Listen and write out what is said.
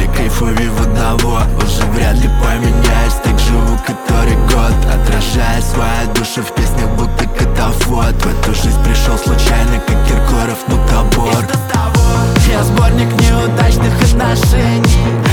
и кайфовей в одного. Уже вряд ли поменяюсь, так живу который год, отражая свою душу в песнях, будто катафот. В эту жизнь пришел случайно, как Киркоров, мутабор. Я сборник неудачных отношений,